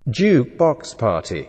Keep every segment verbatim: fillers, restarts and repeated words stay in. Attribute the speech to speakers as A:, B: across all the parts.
A: Jukebox Party.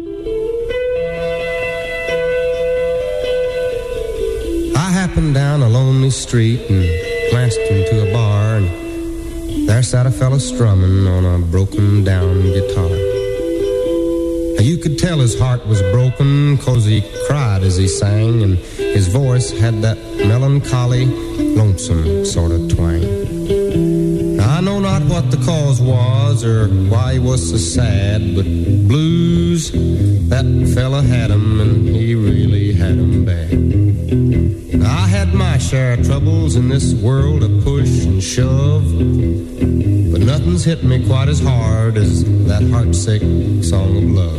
B: I happened down a lonely street and glanced into a bar, and there sat a fella strumming on a broken down guitar. You could tell his heart was broken, 'cause he cried as he sang, and his voice had that melancholy, lonesome sort of twang. I know not what the cause was or why he was so sad, but blues, that fella had 'em, and he really had 'em bad. I had my share of troubles in this world of push and shove, but nothing's hit me quite as hard as that heartsick song of love.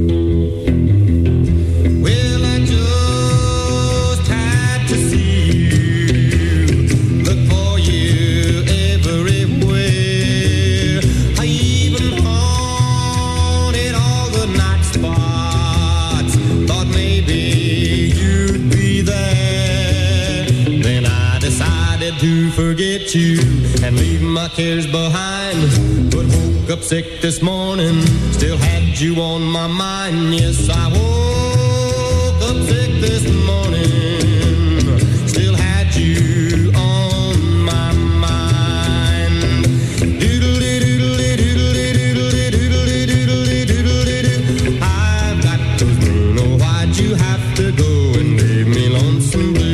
B: Well, I just had to see you, look for you everywhere. I even haunted all the night spots, thought maybe you'd be there. Then I decided to forget you and leave my cares behind, but woke up sick this morning, still had you on my mind. Yes, I woke up sick this morning, still had you on my mind. Doodle-dee-doodle-dee-doodle-dee-doodle-dee-doodle-dee-doodle-dee-doodle-dee-doodle. I've got those blue, know why'd you have to go and leave me lonesome blue?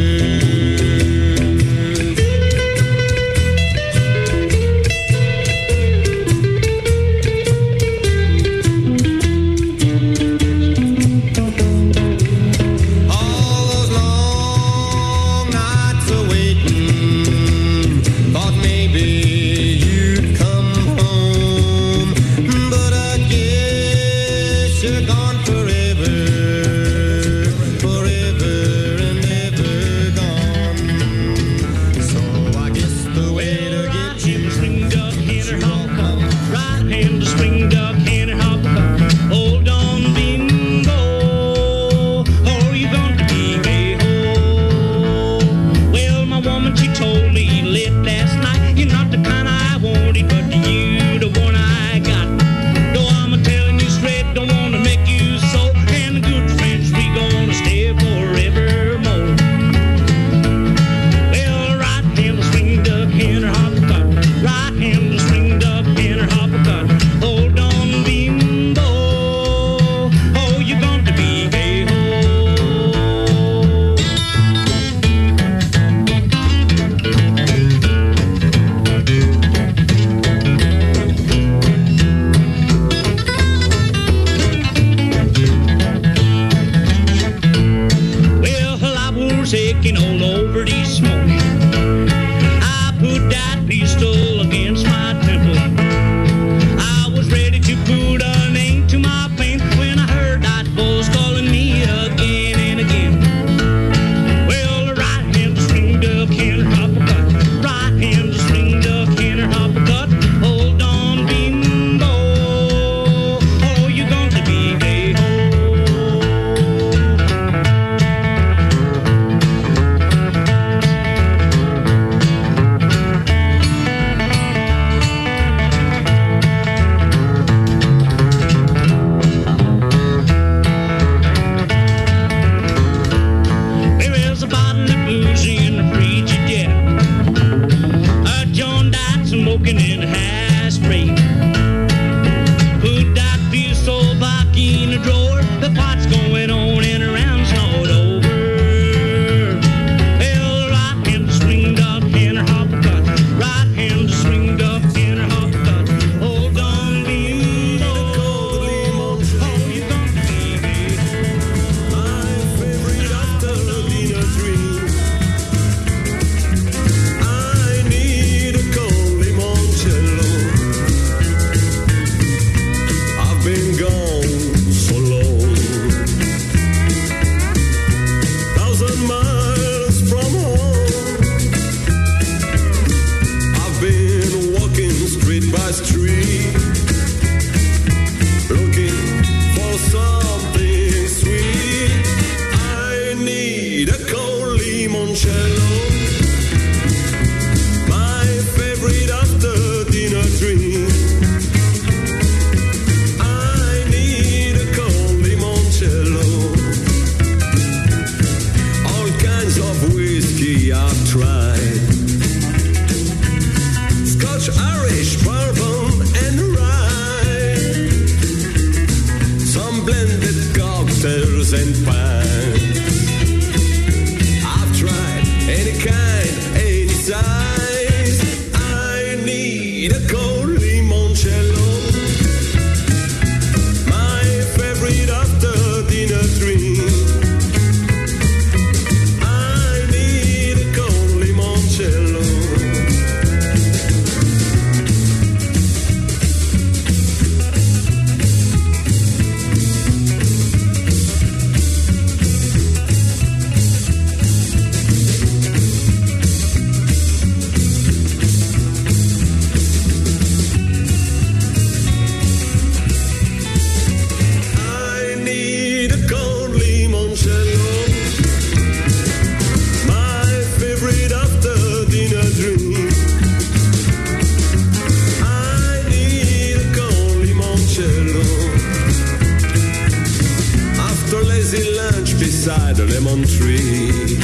C: beside a lemon tree.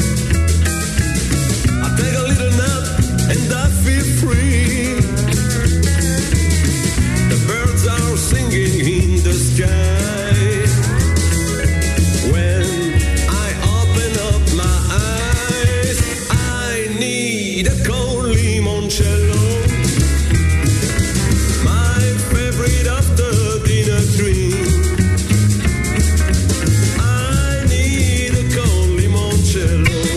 C: I take a little nap and I feel free. The birds are singing in the sky. When I open up my eyes, I need a cold limoncello, my favorite after dinner drink. I need a cold limoncello.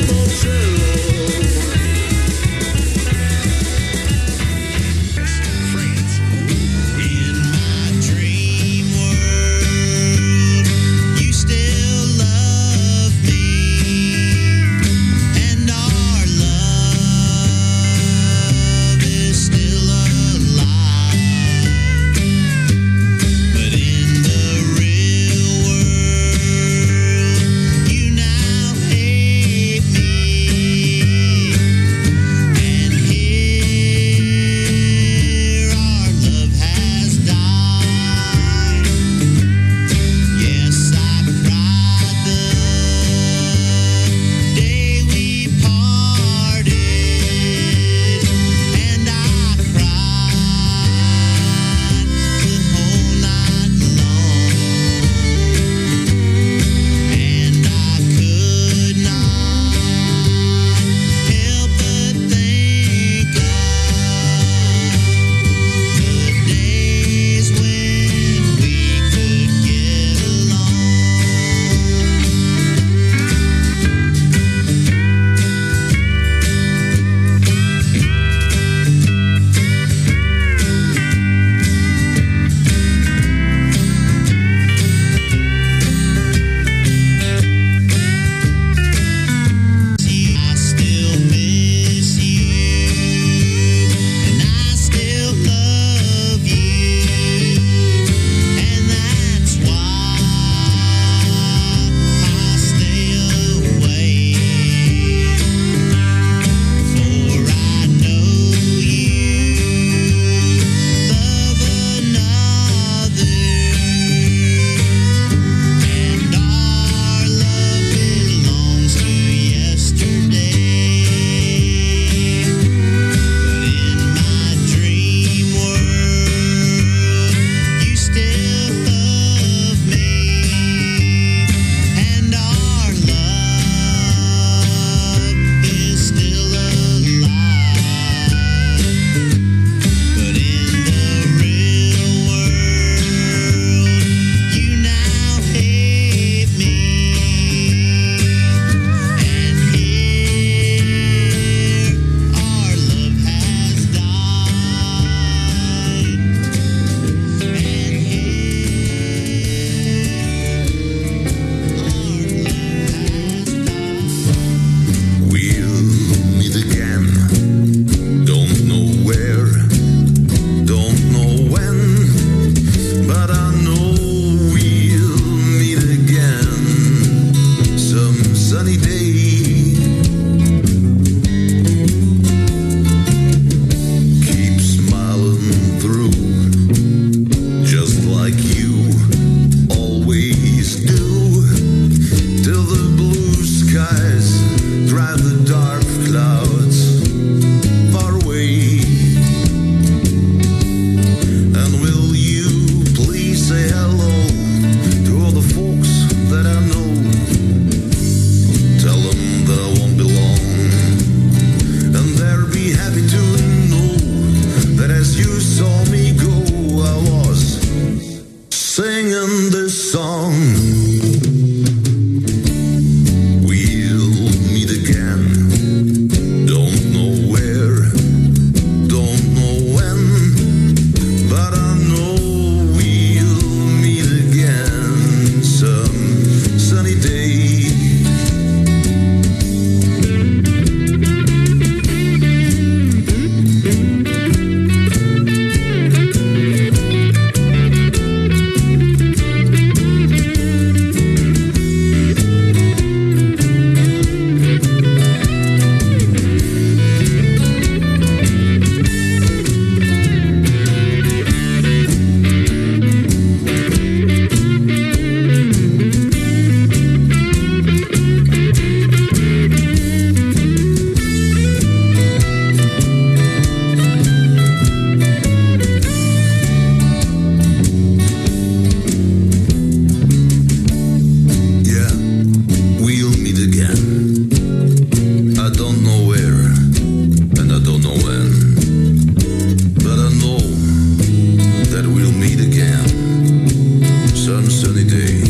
C: again. Some sunny day.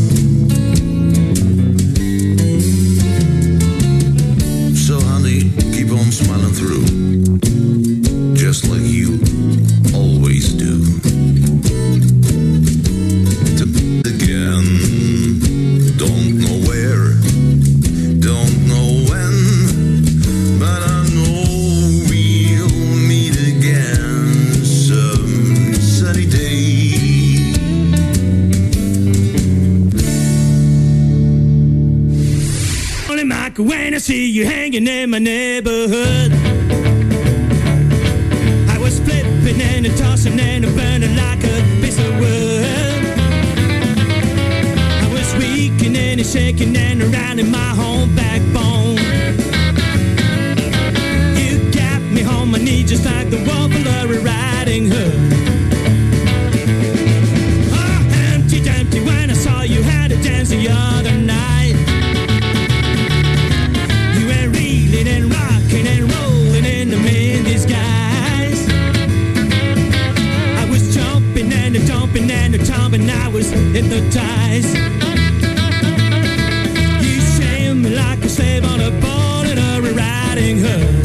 C: So honey, keep on smiling through, just like you always do. To again, don't know where, don't know when, but I know we'll meet again some sunny day.
D: Only Michael, when I see you hanging in my neighborhood, I was flipping and a tossing and a burning like a piece of wood. I was weakening and shaking and around in my whole backbone. You got me on my knee just like the wolf of Larry Riding Hood. Oh, empty, empty when I saw you had a dance the other night. You were reeling and rocking and rolling in the in disguise. I was jumping and a jumping and a jumping, I was hypnotized. You shamed me like a slave on a boat in a riding hood.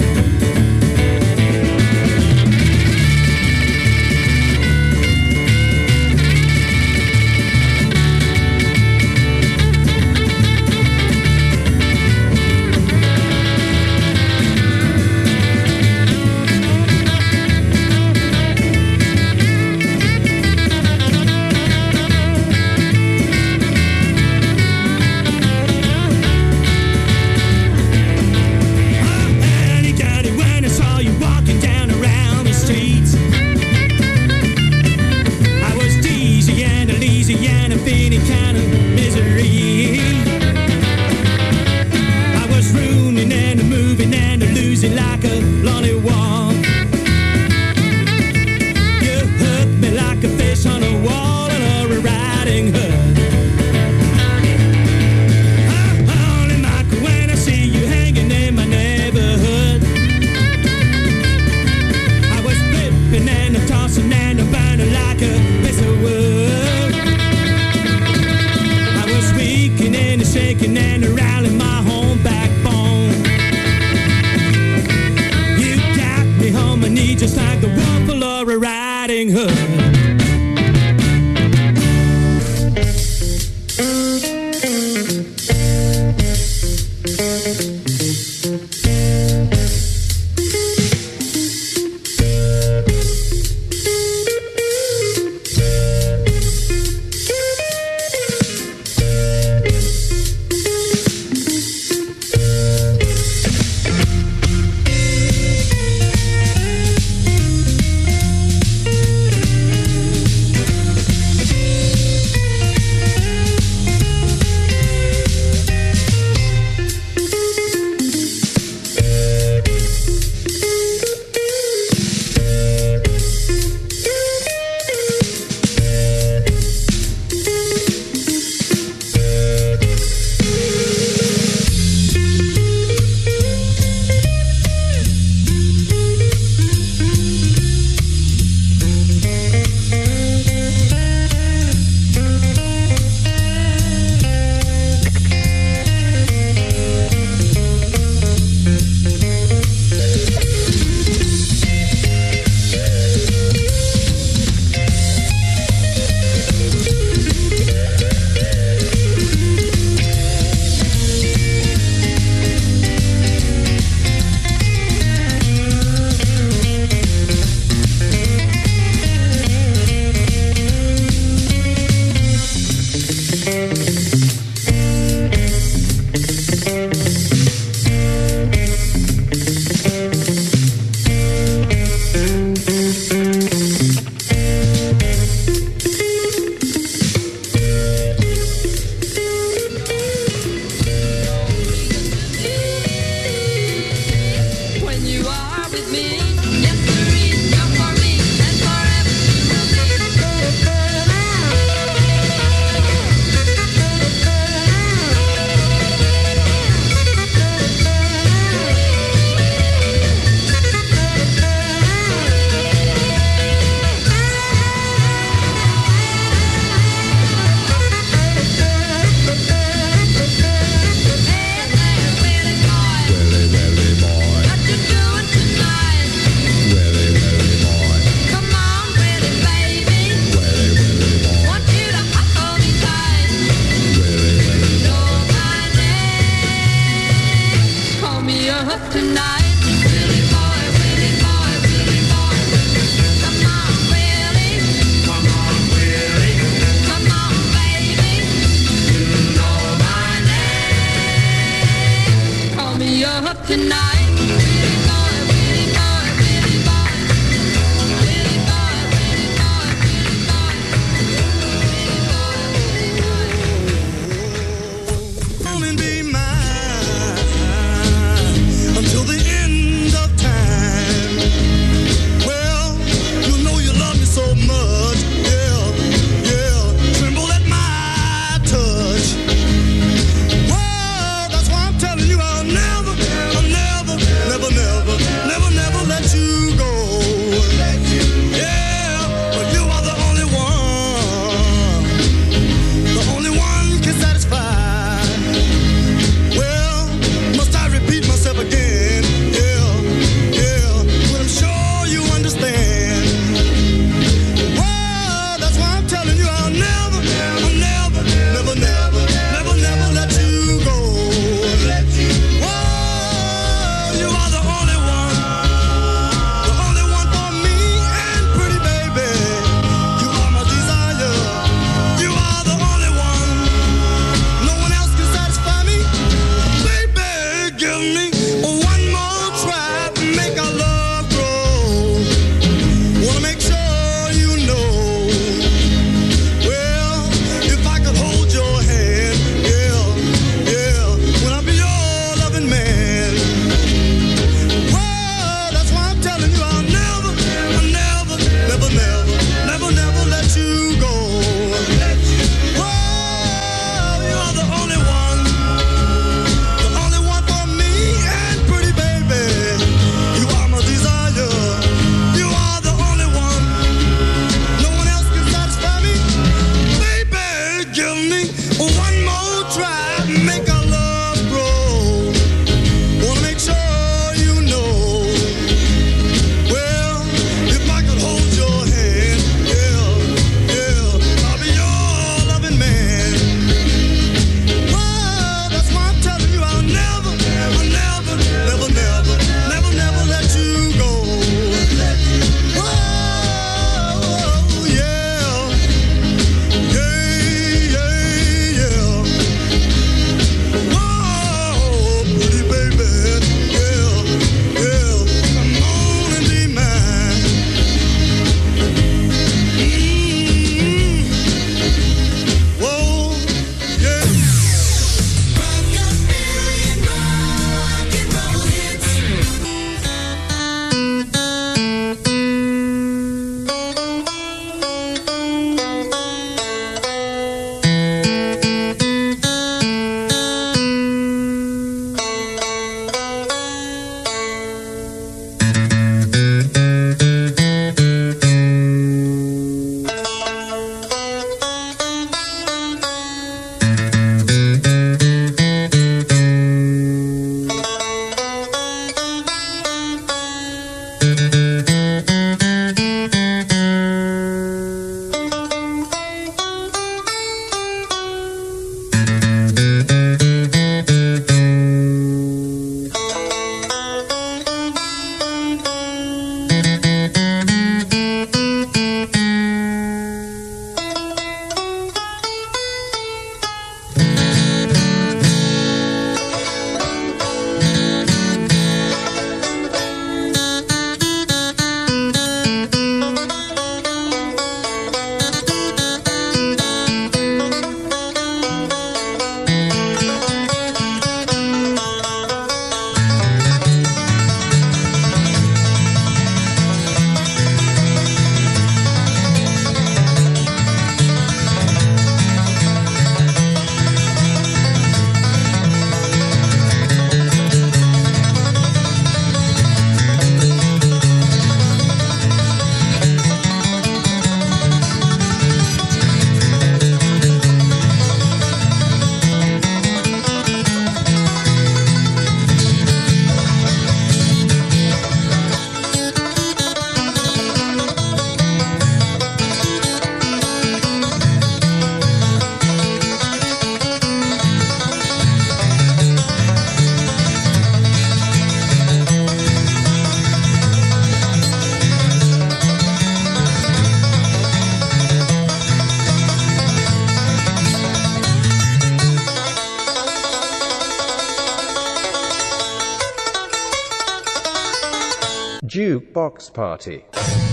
A: Jukebox Party.